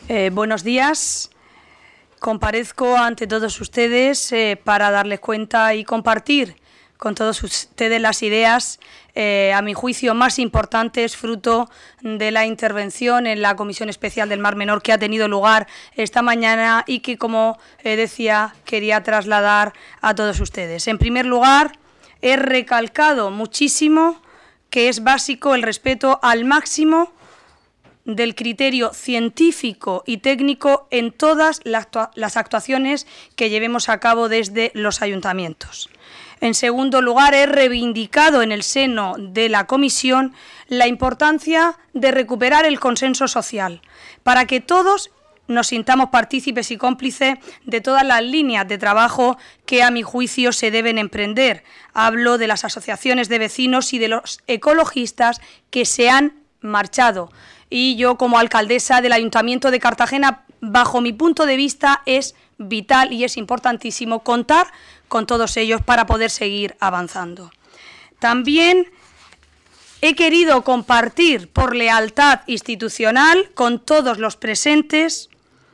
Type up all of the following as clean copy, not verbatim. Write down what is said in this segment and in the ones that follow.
Buenos días. Comparezco ante todos ustedes para darles cuenta y compartir con todos ustedes las ideas, a mi juicio, más importantes, fruto de la intervención en la Comisión Especial del Mar Menor que ha tenido lugar esta mañana y que, como decía, quería trasladar a todos ustedes. En primer lugar, he recalcado muchísimo que es básico el respeto al máximo del criterio científico y técnico en todas las actuaciones que llevemos a cabo desde los ayuntamientos. En segundo lugar, he reivindicado en el seno de la comisión la importancia de recuperar el consenso social para que todos nos sintamos partícipes y cómplices de todas las líneas de trabajo que, a mi juicio, se deben emprender. Hablo de las asociaciones de vecinos y de los ecologistas que se han marchado. Y yo, como alcaldesa del Ayuntamiento de Cartagena, bajo mi punto de vista, es vital y es importantísimo contar con todos ellos para poder seguir avanzando. También he querido compartir, por lealtad institucional, con todos los presentes,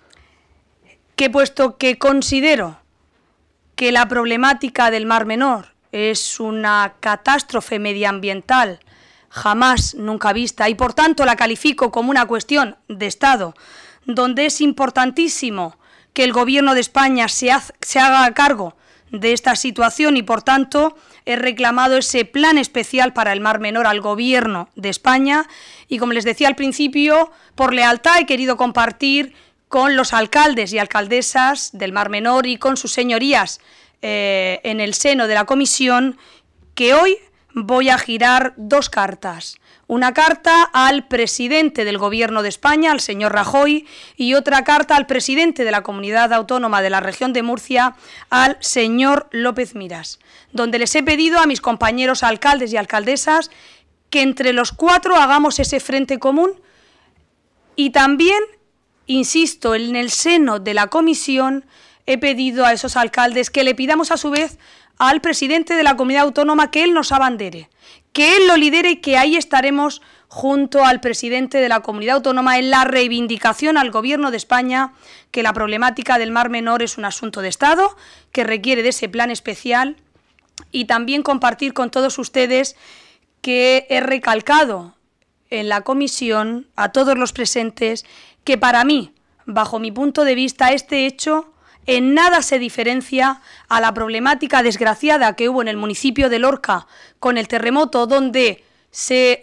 que puesto que considero que la problemática del Mar Menor es una catástrofe medioambiental jamás nunca vista y por tanto la califico como una cuestión de Estado, donde es importantísimo que el Gobierno de España se haga cargo de esta situación y por tanto he reclamado ese plan especial para el Mar Menor al Gobierno de España y, como les decía al principio, por lealtad he querido compartir con los alcaldes y alcaldesas del Mar Menor y con sus señorías en el seno de la comisión que hoy voy a girar dos cartas. Una carta al presidente del Gobierno de España, al señor Rajoy, y otra carta al presidente de la Comunidad Autónoma de la Región de Murcia, al señor López Miras, donde les he pedido a mis compañeros alcaldes y alcaldesas que entre los cuatro hagamos ese frente común y también, insisto, en el seno de la comisión he pedido a esos alcaldes que le pidamos a su vez al presidente de la comunidad autónoma que él nos abandere, que él lo lidere y que ahí estaremos junto al presidente de la comunidad autónoma en la reivindicación al Gobierno de España que la problemática del Mar Menor es un asunto de Estado, que requiere de ese plan especial y también compartir con todos ustedes que he recalcado en la comisión a todos los presentes que para mí, bajo mi punto de vista, este hecho en nada se diferencia a la problemática desgraciada que hubo en el municipio de Lorca con el terremoto, donde se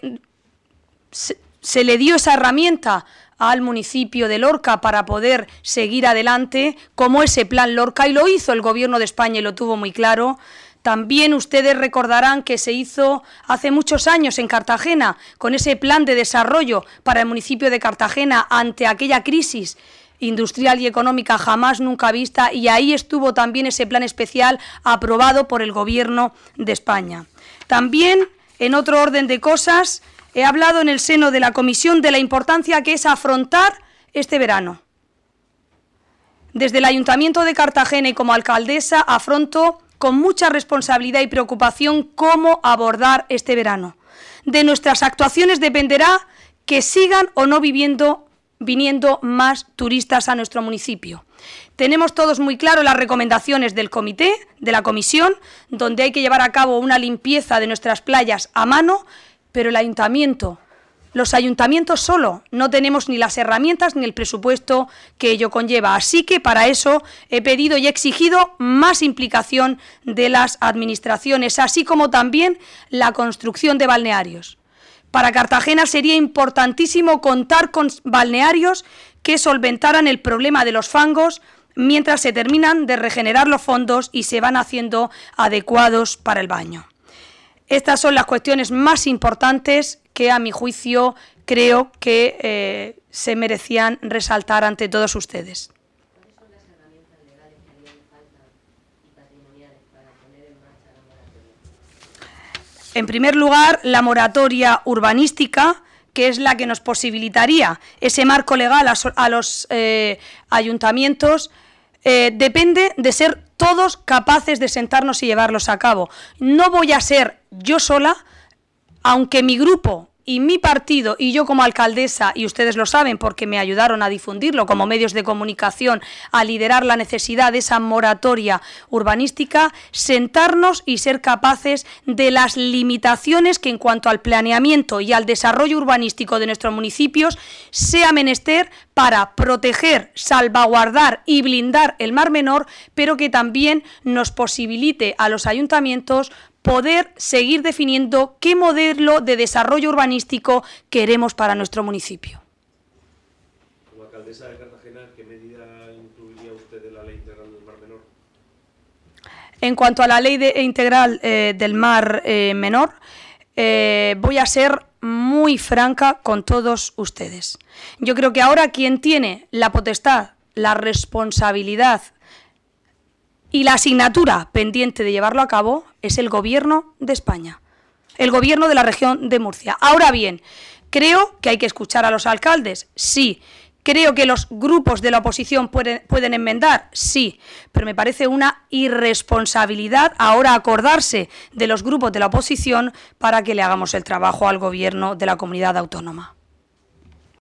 le dio esa herramienta al municipio de Lorca para poder seguir adelante, como ese plan Lorca, y lo hizo el Gobierno de España y lo tuvo muy claro. También ustedes recordarán que se hizo hace muchos años en Cartagena con ese plan de desarrollo para el municipio de Cartagena ante aquella crisis industrial y económica jamás nunca vista, y ahí estuvo también ese plan especial aprobado por el Gobierno de España. También, en otro orden de cosas, he hablado en el seno de la comisión de la importancia que es afrontar este verano. Desde el Ayuntamiento de Cartagena y como alcaldesa afronto con mucha responsabilidad y preocupación cómo abordar este verano. De nuestras actuaciones dependerá que sigan o no viniendo más turistas a nuestro municipio. Tenemos todos muy claro las recomendaciones del comité, de la comisión, donde hay que llevar a cabo una limpieza de nuestras playas a mano, pero los ayuntamientos solo no tenemos ni las herramientas ni el presupuesto que ello conlleva. Así que para eso he pedido y he exigido más implicación de las administraciones, así como también la construcción de balnearios. Para Cartagena sería importantísimo contar con balnearios que solventaran el problema de los fangos mientras se terminan de regenerar los fondos y se van haciendo adecuados para el baño. Estas son las cuestiones más importantes que, a mi juicio, creo que se merecían resaltar ante todos ustedes. ¿Cuáles son las herramientas legales que harían falta y patrimoniales para poner en marcha la moratoria? En primer lugar, la moratoria urbanística, que es la que nos posibilitaría ese marco legal a los ayuntamientos, depende de ser todos capaces de sentarnos y llevarlos a cabo. No voy a ser yo sola, aunque mi grupo y mi partido y yo como alcaldesa, y ustedes lo saben porque me ayudaron a difundirlo como medios de comunicación, a liderar la necesidad de esa moratoria urbanística, sentarnos y ser capaces de las limitaciones que en cuanto al planeamiento y al desarrollo urbanístico de nuestros municipios sea menester para proteger, salvaguardar y blindar el Mar Menor, pero que también nos posibilite a los ayuntamientos poder seguir definiendo qué modelo de desarrollo urbanístico queremos para nuestro municipio. Como alcaldesa de Cartagena, ¿qué medida incluiría usted de la Ley Integral del Mar Menor? En cuanto a la Ley Integral del Mar Menor, voy a ser muy franca con todos ustedes. Yo creo que ahora quien tiene la potestad, la responsabilidad y la asignatura pendiente de llevarlo a cabo es el Gobierno de España, el Gobierno de la región de Murcia. Ahora bien, creo que hay que escuchar a los alcaldes, sí. Creo que los grupos de la oposición pueden enmendar, sí, pero me parece una irresponsabilidad ahora acordarse de los grupos de la oposición para que le hagamos el trabajo al Gobierno de la comunidad autónoma.